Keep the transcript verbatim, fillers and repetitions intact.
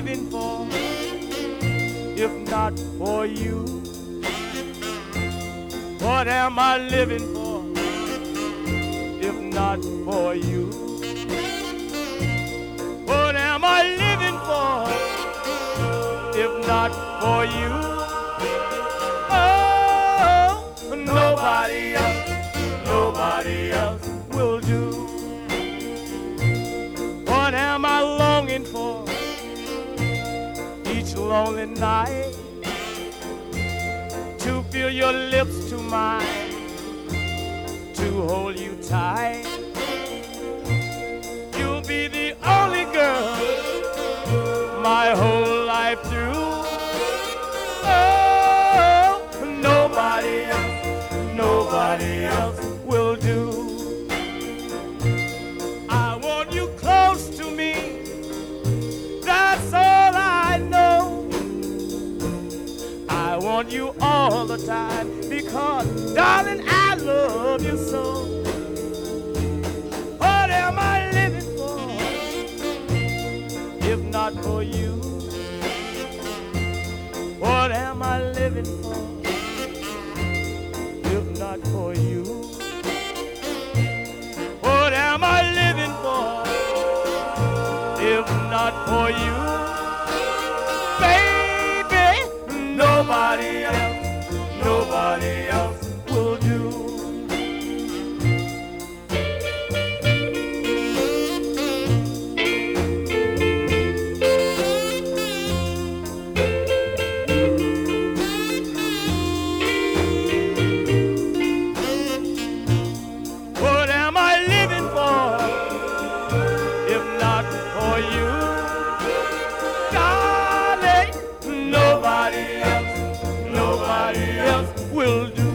living for if not for you? What am I living for if not for you? What am I living for if not for you? Oh, nobody else, nobody else will do. What am I longing for each lonely night? To feel your lips to mine, to hold you tight. You'll be the only girl my whole life through. Oh, nobody else, nobody else will do. I want you close to me, that's all I know. I want you all the time because, darling, I love you so. What am I living for if not for you? What am I living for if not for you? What am I living for if not for you? Baby, nobody else, nobody else will do. What am I living for if not for you? Darling, nobody else, nobody else will do.